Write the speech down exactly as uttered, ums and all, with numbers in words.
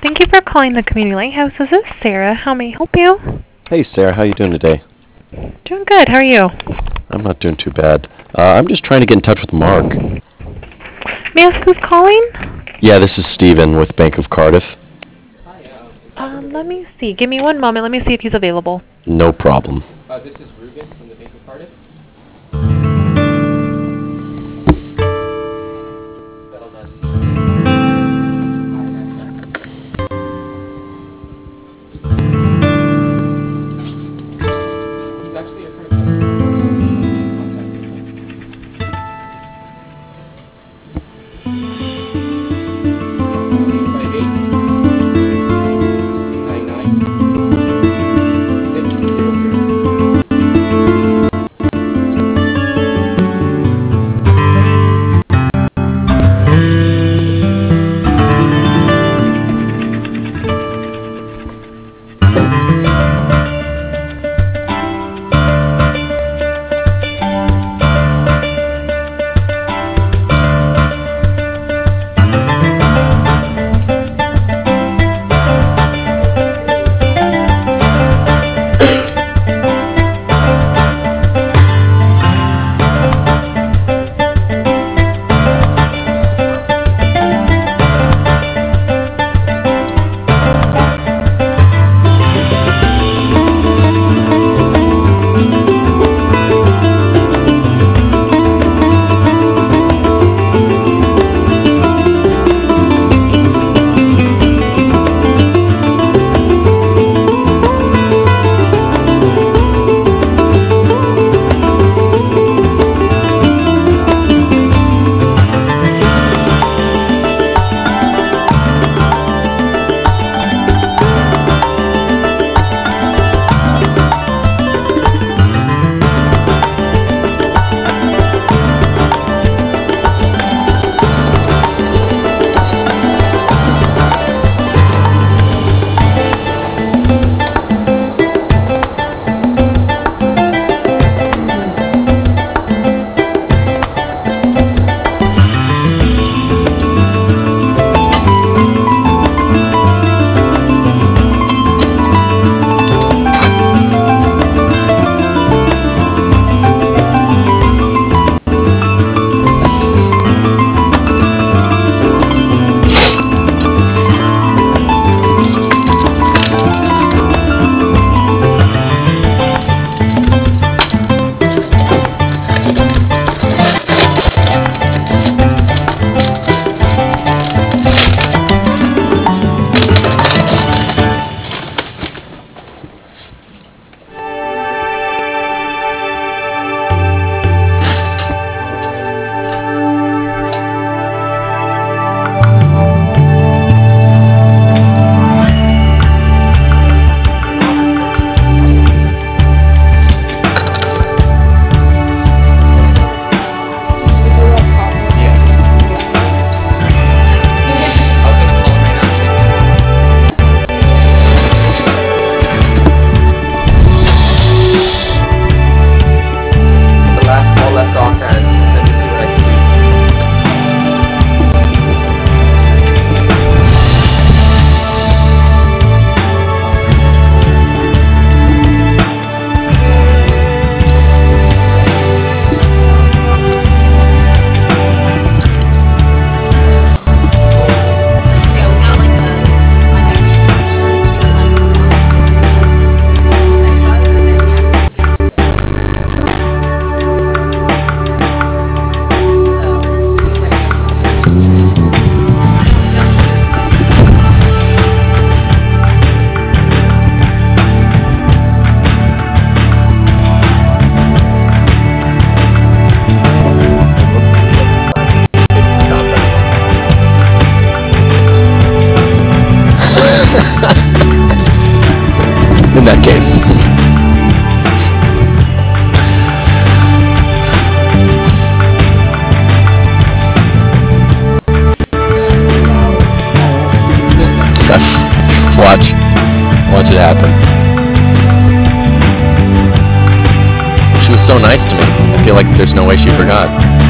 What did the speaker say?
Thank you for calling the Community Lighthouse. This is Sarah. How may I help you? Hey Sarah, how you doing today? Doing good. How are you? I'm not doing too bad. Uh, I'm just trying to get in touch with Mark. May I ask who's calling? Yeah, this is Steven with Bank of Cardiff. Um, let me see. Give me one moment. Let me see if he's available. No problem. Uh, this is Ruben from the Bank of Cardiff. Spelled uh, C. He's actually your current customer, so contact him. eight five eight, nine nine, six zero zero. The last call left offhand. Let me see what I can do. Yeah, we got like the like In that case. Watch. Watch it happen. She was so nice to me. I feel like there's no way she forgot.